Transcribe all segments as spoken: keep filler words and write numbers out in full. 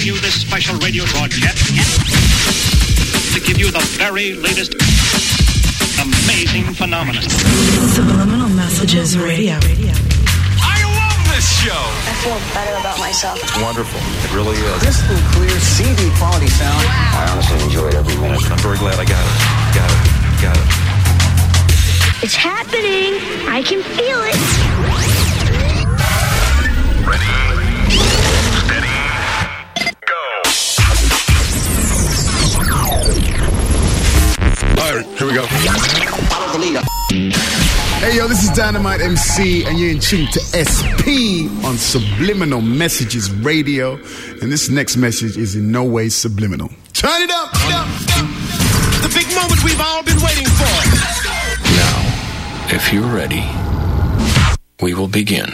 bring you this special radio broadcast to give you the very latest amazing phenomenon. Subliminal Messages Radio. I love this show. I feel better about myself. It's wonderful. It really is. Crystal clear C D quality sound. Wow. I honestly enjoyed every minute. I'm very glad I got it. Got it. Got it. It's happening. I can feel it. Ready, steady, go. All right, here we go. Follow the leader. Hey, yo, this is Dynamite M C, and you're in tune to S P on Subliminal Messages Radio. And this next message is in no way subliminal. Turn it up! Turn it up. The big moment we've all been waiting for. Now, if you're ready, we will begin.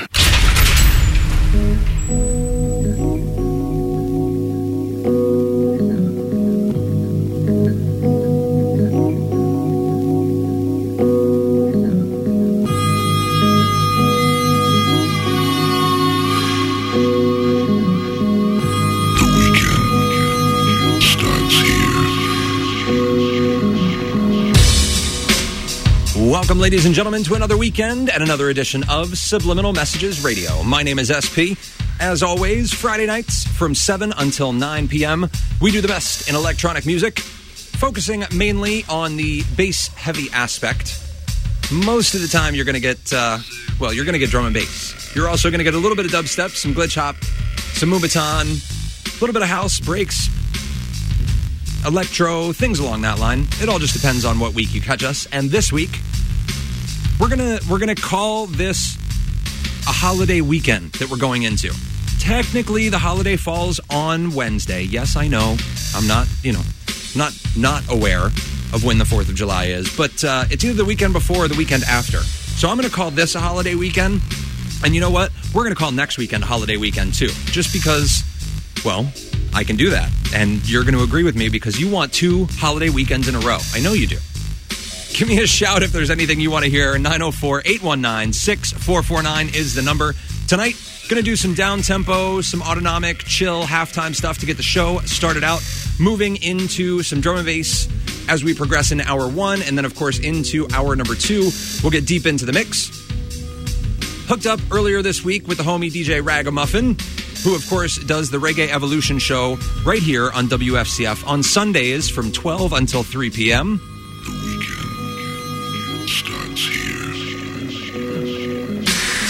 Welcome, ladies and gentlemen, to another weekend and another edition of Subliminal Messages Radio. My name is S P. As always, Friday nights from seven until nine p.m., we do the best in electronic music, focusing mainly on the bass-heavy aspect. Most of the time, you're going to get, uh, well, you're going to get drum and bass. You're also going to get a little bit of dubstep, some glitch hop, some Moombahton, a little bit of house, breaks, electro, things along that line. It all just depends on what week you catch us. And this week, we're gonna we're gonna call this a holiday weekend that we're going into. Technically, the holiday falls on Wednesday. Yes, I know. I'm not, you know, not not aware of when the fourth of July is, but uh, it's either the weekend before or the weekend after. So I'm gonna call this a holiday weekend. And you know what? We're gonna call next weekend a holiday weekend too, just because, well, I can do that. And you're going to agree with me because you want two holiday weekends in a row. I know you do. Give me a shout if there's anything you want to hear. nine oh four, eight one nine, six four four nine is the number. Tonight, going to do some down-tempo, some autonomic, chill, halftime stuff to get the show started out. Moving into some drum and bass as we progress into hour one. And then, of course, into hour number two, we'll get deep into the mix. Hooked up earlier this week with the homie D J Ragamuffin, who, of course, does the Reggae Evolution show right here on W F C F on Sundays from twelve until three p.m. The weekend starts here.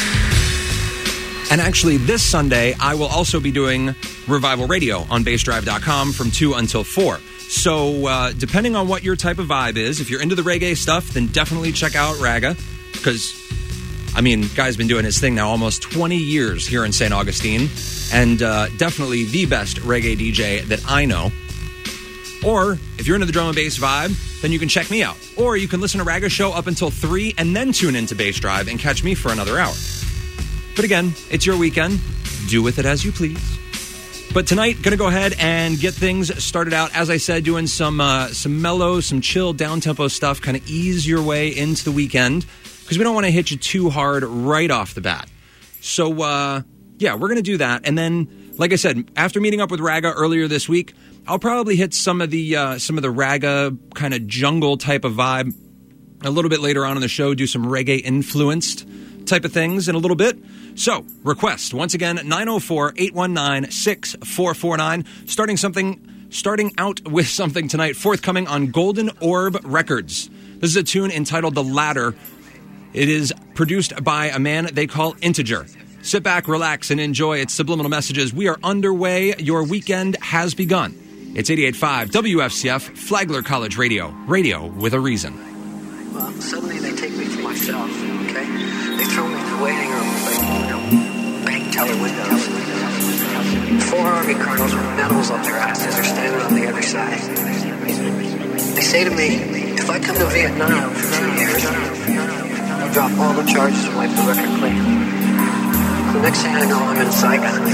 And actually, this Sunday, I will also be doing Revival Radio on bass drive dot com from two until four. So, uh, depending on what your type of vibe is, if you're into the reggae stuff, then definitely check out Raga, because, I mean, guy's been doing his thing now almost twenty years here in Saint Augustine, and uh, definitely the best reggae D J that I know. Or, if you're into the drum and bass vibe, then you can check me out. Or you can listen to Raga's show up until three and then tune into Bass Drive and catch me for another hour. But again, it's your weekend. Do with it as you please. But tonight, going to go ahead and get things started out. As I said, doing some uh, some mellow, some chill, down-tempo stuff, kind of ease your way into the weekend, because we don't want to hit you too hard right off the bat. So, uh, yeah, we're going to do that. And then, like I said, after meeting up with Raga earlier this week, I'll probably hit some of the uh, some of the Raga kind of jungle type of vibe a little bit later on in the show, do some reggae-influenced type of things in a little bit. So, request, once again, nine oh four, eight one nine, six four four nine. Starting something, starting out with something tonight, forthcoming on Golden Orb Records. This is a tune entitled The Ladder. It is produced by a man they call Integer. Sit back, relax, and enjoy its Subliminal Messages. We are underway. Your weekend has begun. It's eighty-eight point five W F C F, Flagler College Radio. Radio with a reason. Well, suddenly they take me to my cell, okay? They throw me in the waiting room with, like, you know, bank teller windows. Four army colonels with medals up their asses are standing on the other side. They say to me, if I come to Vietnam for two years, I'll drop all the charges and wipe the record clean. The next thing I know, I'm in Saigon.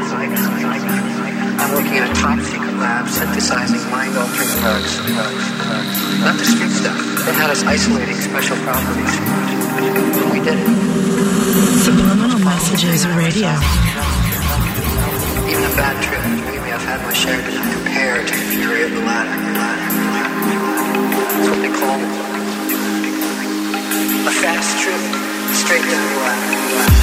I'm working in a top-secret lab synthesizing mind-altering drugs. Not the street stuff. They had us isolating special properties. We did it. Subliminal Messages Radio. Even a bad trip. Maybe I've had my share, did not compare to the fury of the latter. That's what they call it. A fast trip straight down the ladder.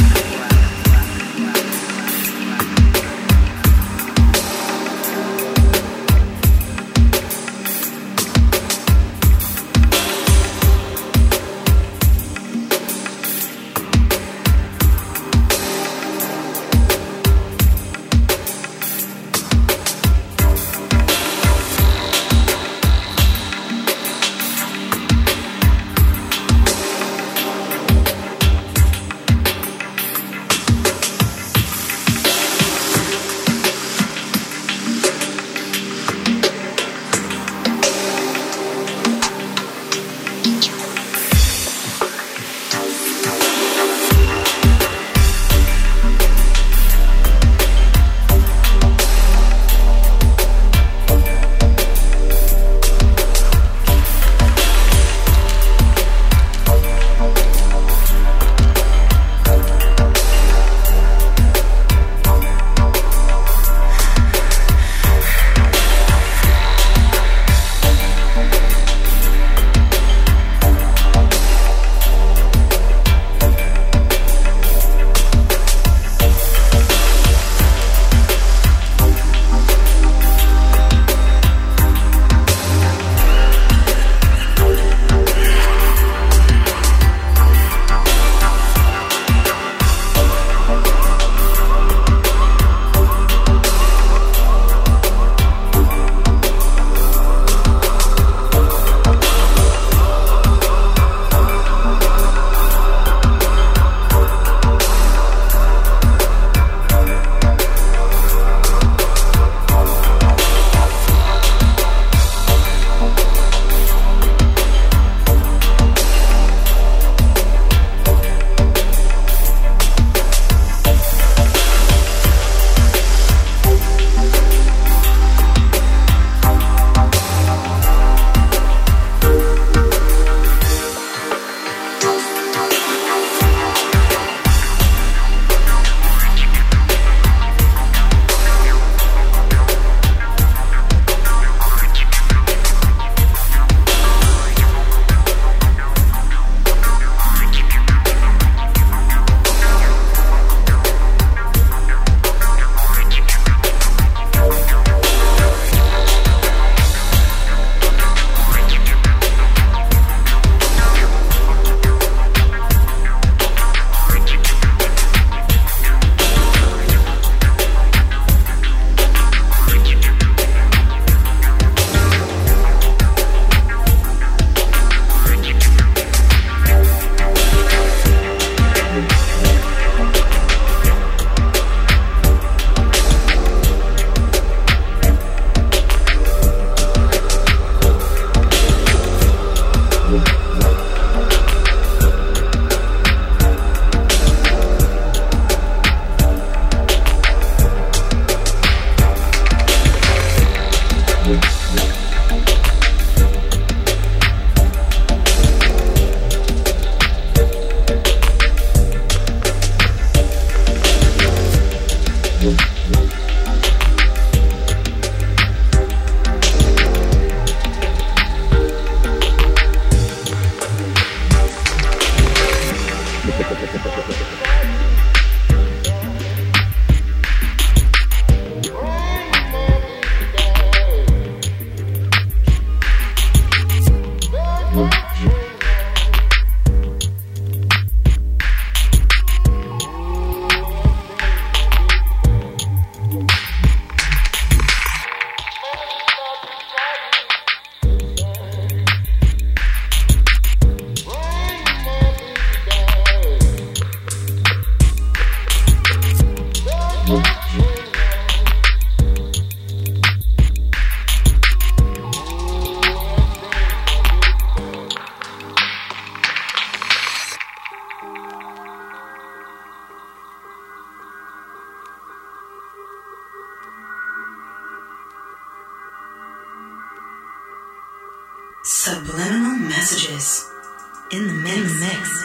Subliminal messages in the mix. In the mix.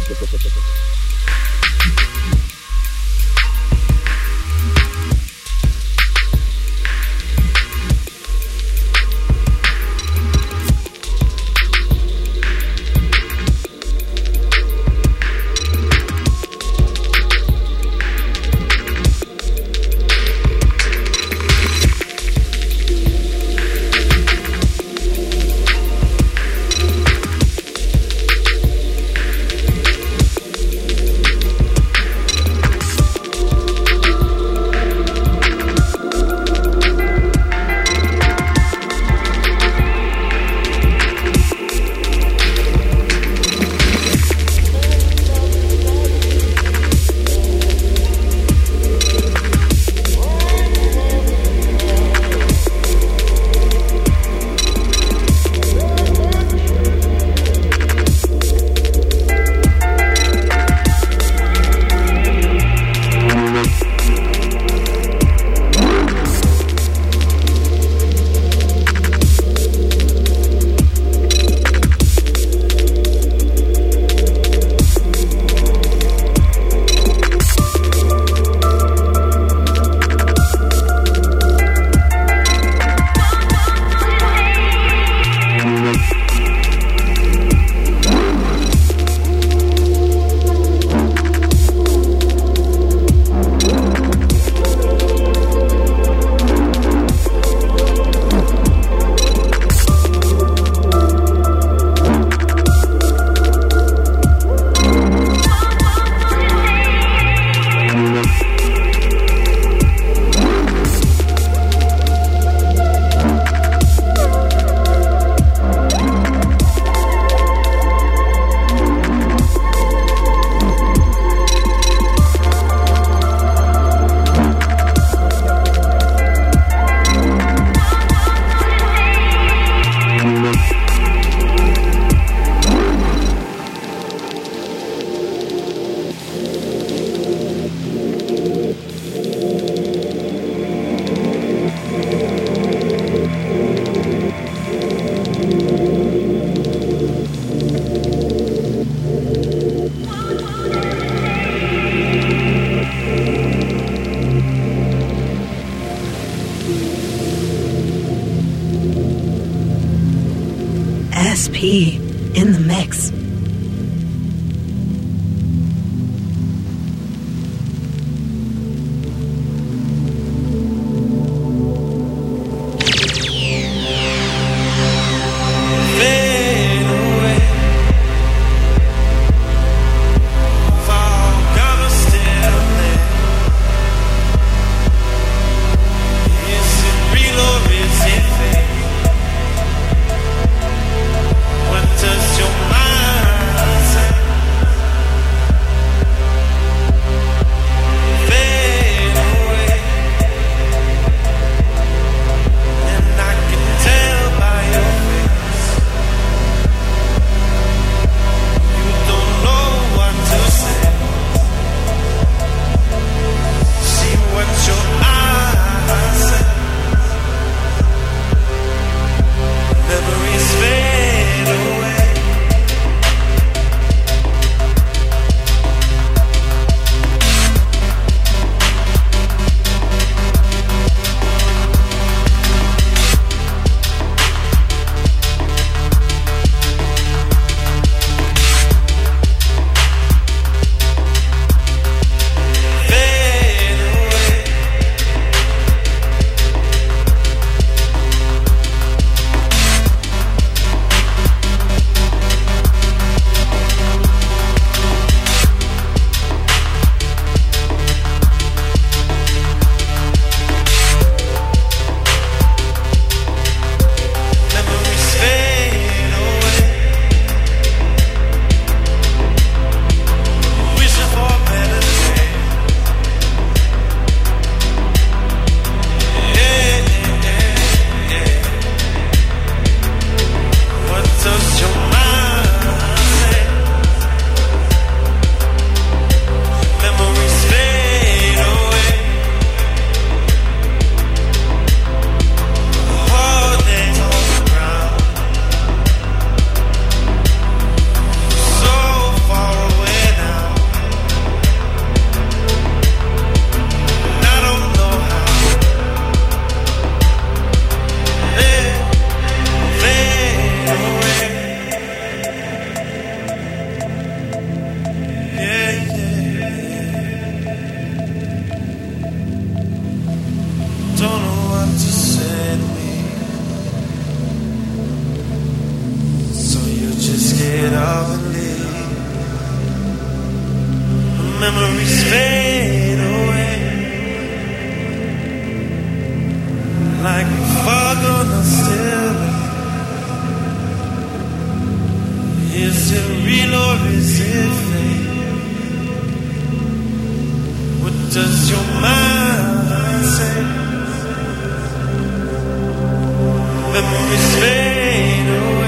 S P in the mix. What does your mind Memories fade away like fog on a still. Is it real or is it fake? What does your mind say? Memories fade away.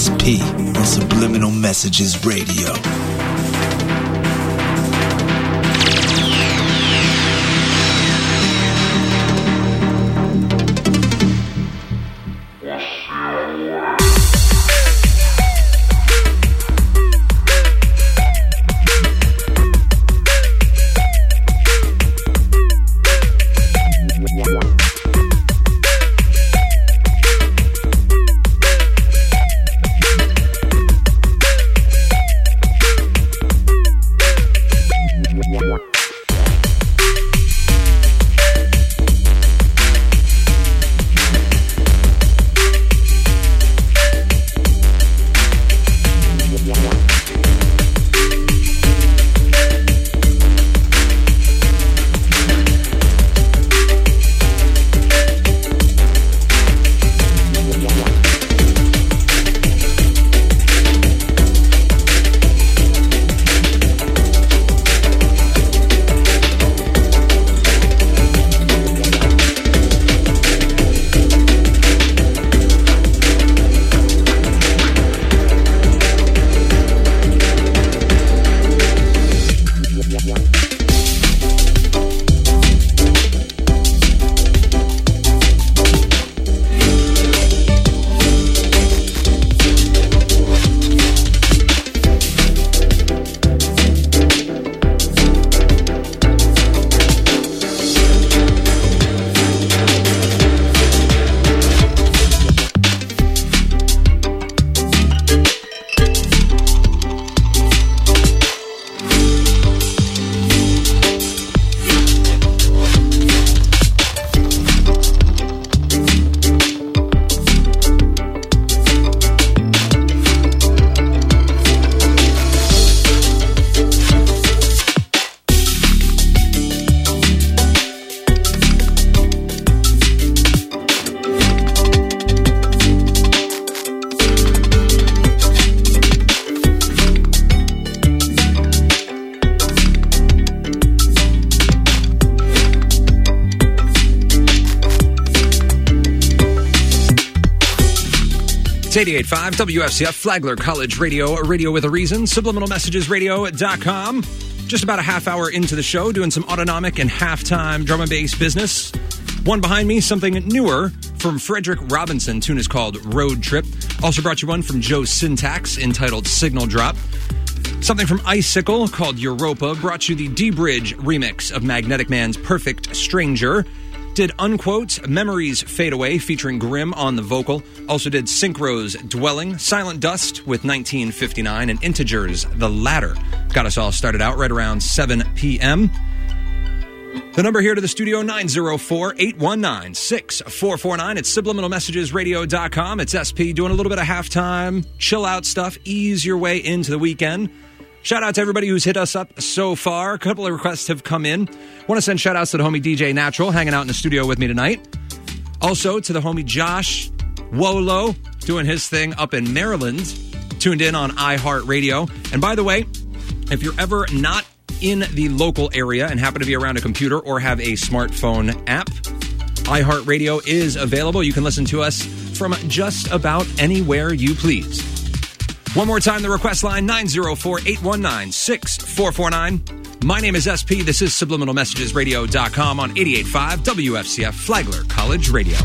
S P on Subliminal Messages Radio. eighty-eight point five W F C F, Flagler College Radio, Radio with a Reason, subliminal messages radio dot com. Just about a half hour into the show, doing some autonomic and halftime drum and bass business. One behind me, something newer from Frederick Robinson. Tune is called Road Trip. Also brought you one from Joe Syntax entitled Signal Drop. Something from Icicle called Europa. Brought you the D-Bridge remix of Magnetic Man's Perfect Stranger. Did Unquote, Memories Fade Away, featuring Grimm on the vocal. Also did Synchro's Dwelling, Silent Dust with nineteen fifty-nine, and Integers, The Ladder. Got us all started out right around seven p.m. The number here to the studio, nine oh four, eight one nine, six four four nine. It's subliminal messages radio dot com. It's S P doing a little bit of halftime, chill out stuff, ease your way into the weekend. Shout out to everybody who's hit us up so far. A couple of requests have come in. Want to send shout outs to the homie D J Natural, hanging out in the studio with me tonight. Also to the homie Josh Wolo, doing his thing up in Maryland, tuned in on iHeartRadio. And by the way, if you're ever not in the local area and happen to be around a computer or have a smartphone app, iHeartRadio is available. You can listen to us from just about anywhere you please. One more time, the request line, nine oh four, eight one nine, six four four nine. My name is S P. This is subliminal messages radio dot com on eighty-eight point five W F C F, Flagler College Radio.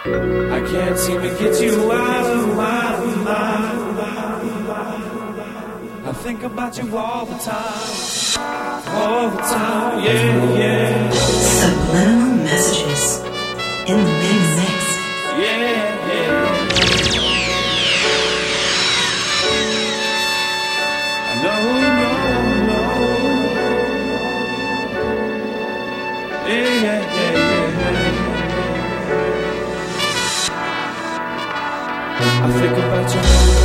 I can't seem to get you out of my mind. I think about you all the time, all the time, yeah, yeah. Subliminal messages in the mix. Yeah, yeah. No, no, no. Yeah, yeah, yeah, yeah. I think about you.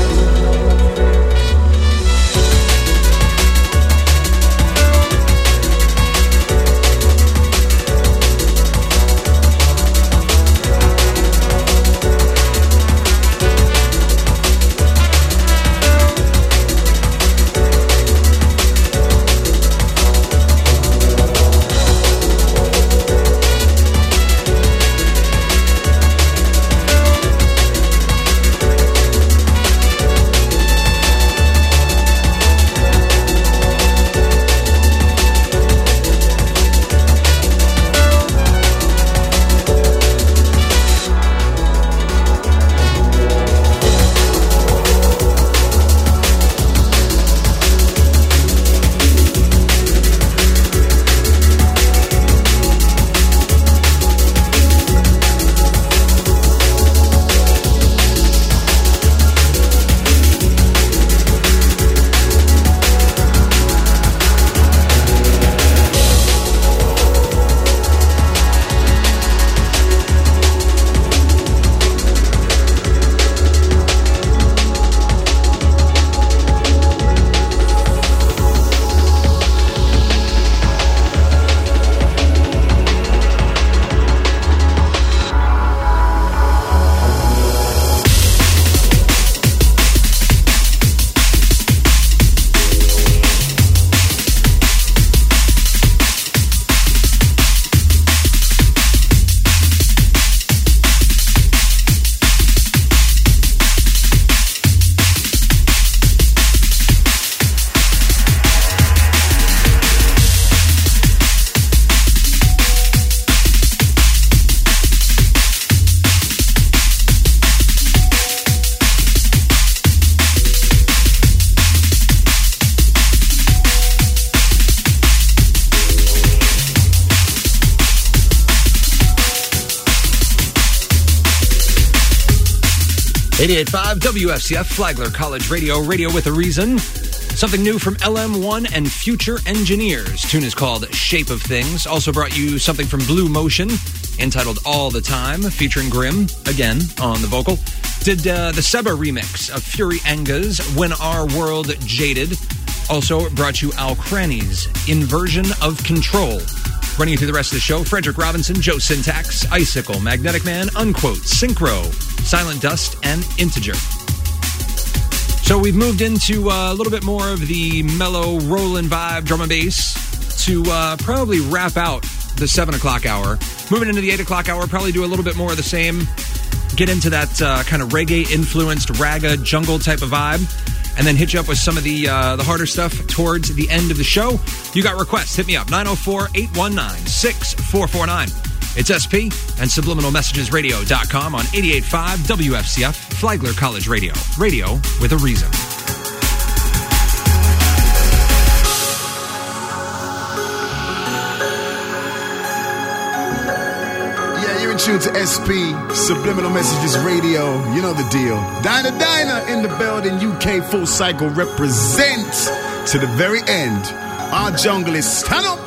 eighty-eight point five W F C F, Flagler College Radio, Radio with a Reason. Something new from L M one and Future Engineers. Tune is called Shape of Things. Also brought you something from Blue Motion, entitled All the Time, featuring Grimm, again, on the vocal. Did uh, the Seba remix of Fury Anga's When Our World Jaded. Also brought you Al Cranny's Inversion of Control. Running you through the rest of the show, Frederick Robinson, Joe Syntax, Icicle, Magnetic Man, Unquote, Synchro, Silent Dust, and Integer. So we've moved into uh, a little bit more of the mellow rollin' vibe, drum and bass, to uh, probably wrap out the seven o'clock hour. Moving into the eight o'clock hour, probably do a little bit more of the same. Get into that uh, kind of reggae-influenced raga jungle type of vibe. And then hit you up with some of the uh, the harder stuff towards the end of the show. You got requests, hit me up, nine oh four, eight one nine, six four four nine. It's S P and subliminal messages radio dot com on eighty-eight point five W F C F, Flagler College Radio. Radio with a reason. You're in tune to S P, Subliminal Messages Radio. You know the deal. Diner Diner in the building. U K Full Cycle represents to the very end. Our jungle is stand up.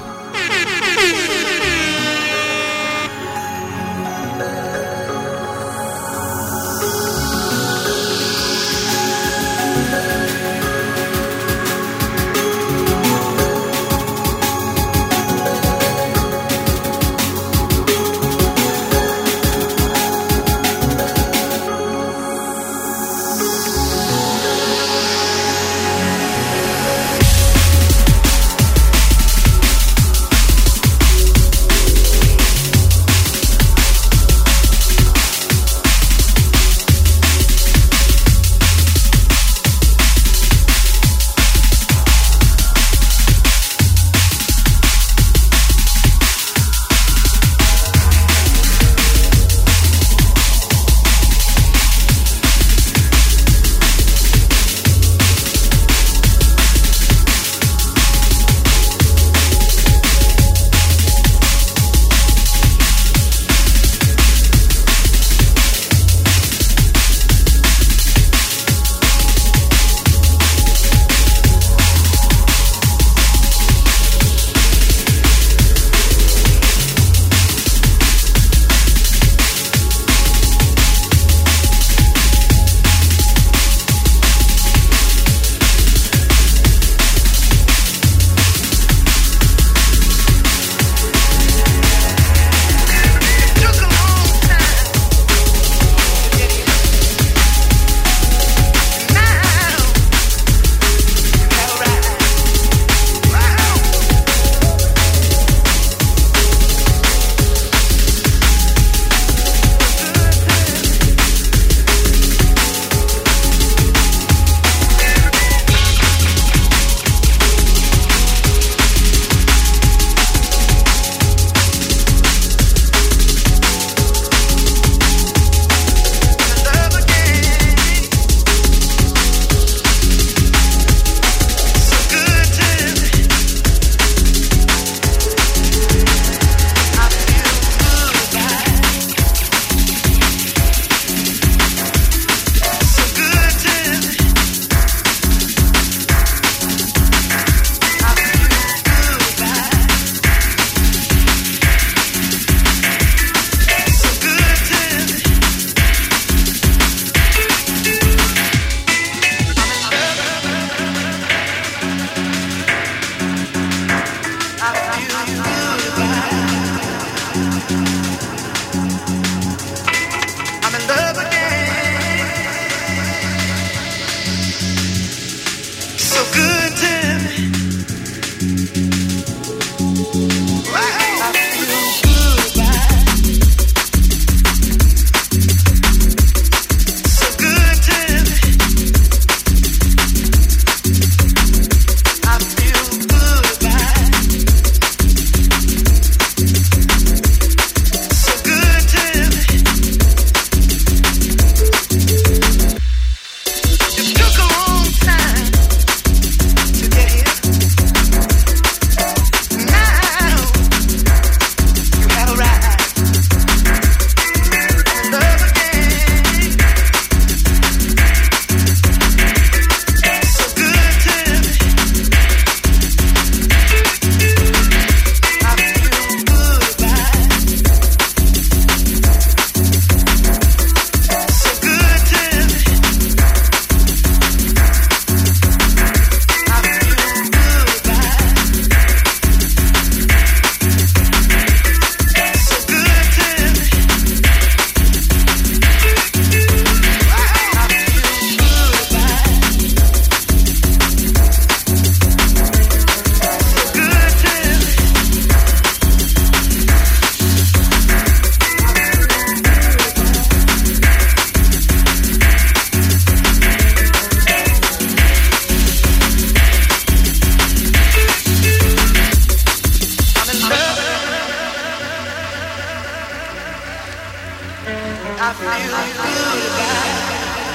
I feel good about it.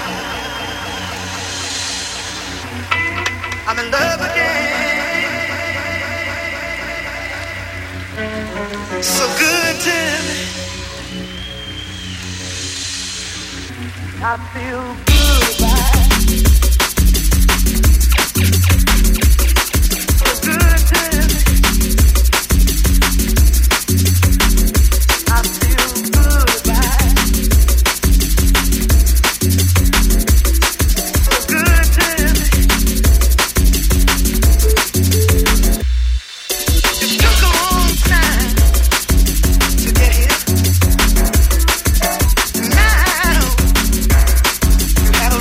I'm in love again. So good to me. I feel good about it. So good to me. I feel good about it. So good to me. It took a long time to get here. Now you have a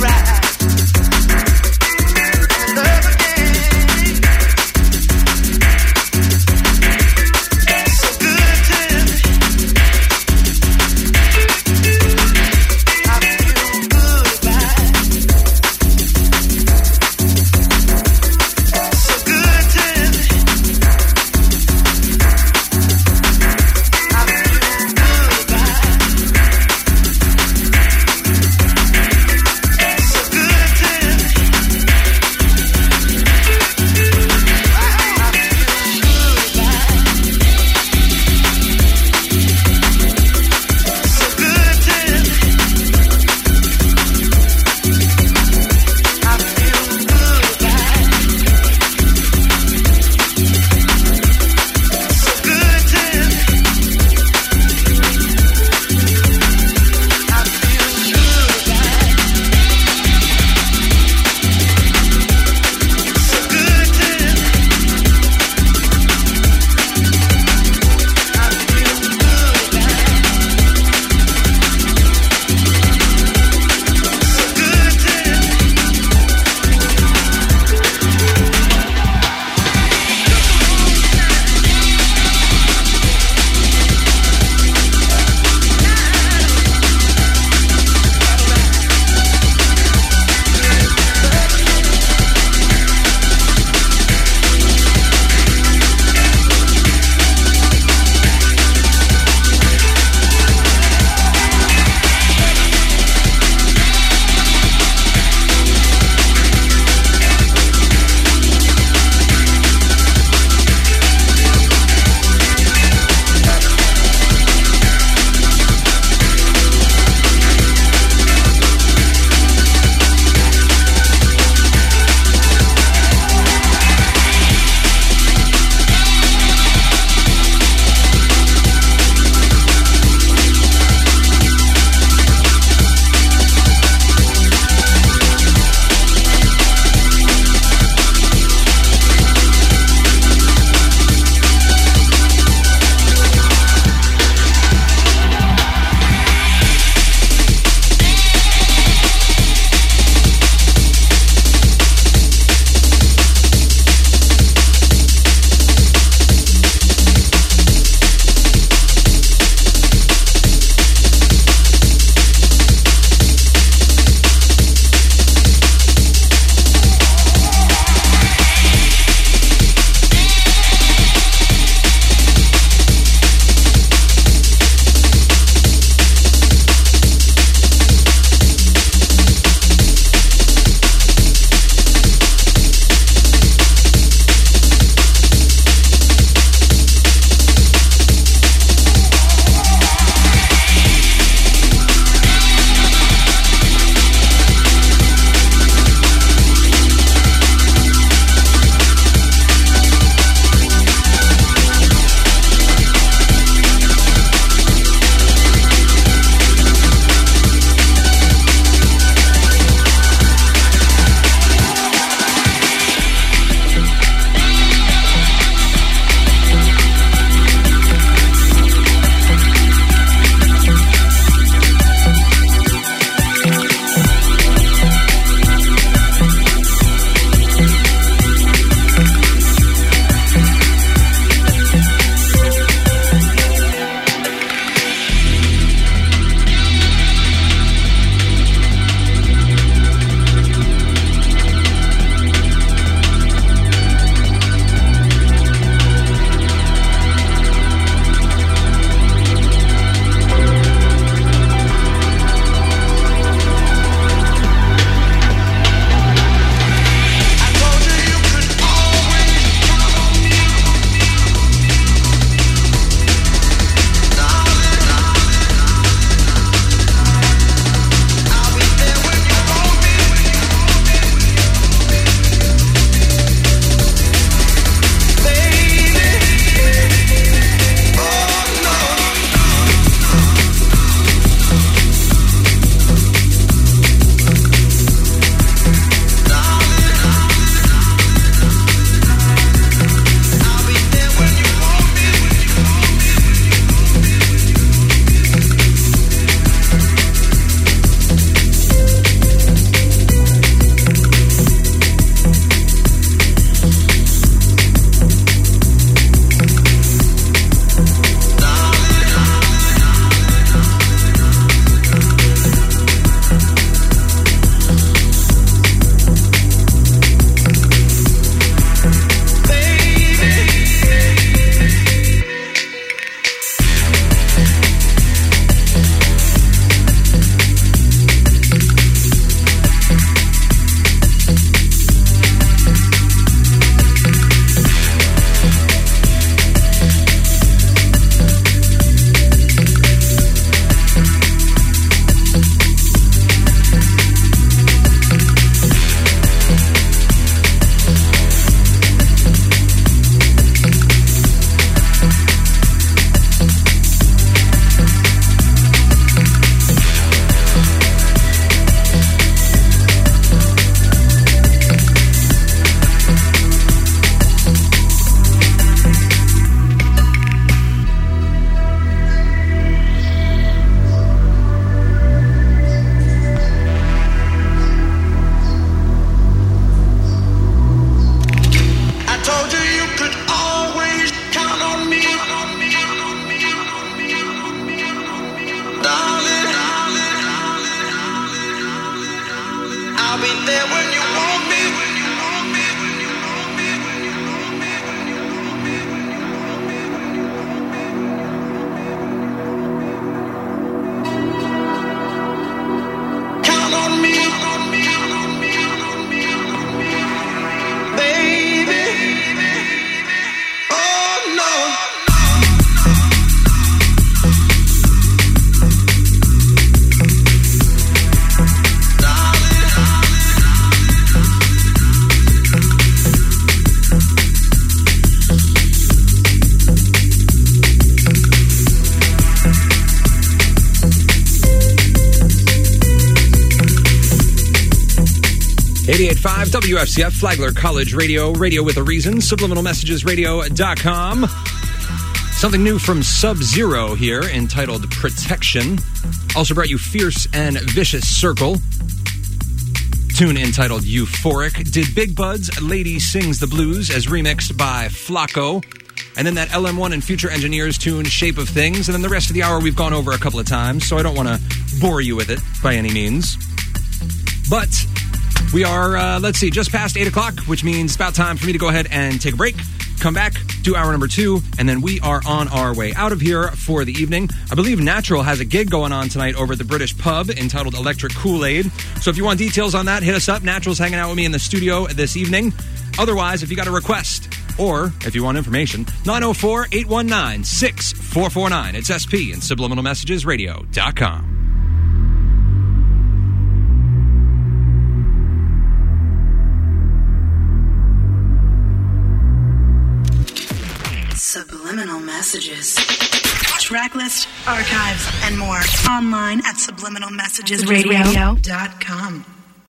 I'll be there when you want me. Count on me, baby. Oh no. eighty-eight point five W F C F, Flagler College Radio, radio with a reason, subliminal messages radio dot com. Something new from Sub-Zero here, entitled Protection. Also brought you Fierce and Vicious Circle. Tune entitled Euphoric. Did Big Bud's Lady Sings the Blues as remixed by Flacco. And then that L M one and Future Engineers tune Shape of Things. And then the rest of the hour we've gone over a couple of times, so I don't want to bore you with it by any means. But we are, uh, let's see, just past eight o'clock, which means it's about time for me to go ahead and take a break, come back, do hour number two, and then we are on our way out of here for the evening. I believe Natural has a gig going on tonight over at the British Pub entitled Electric Kool-Aid. So if you want details on that, hit us up. Natural's hanging out with me in the studio this evening. Otherwise, if you got a request, or if you want information, nine oh four, eight one nine, six four four nine. It's S P and subliminal messages radio dot com. Subliminal messages. Track list, archives, and more. Online at subliminal messages radio dot com.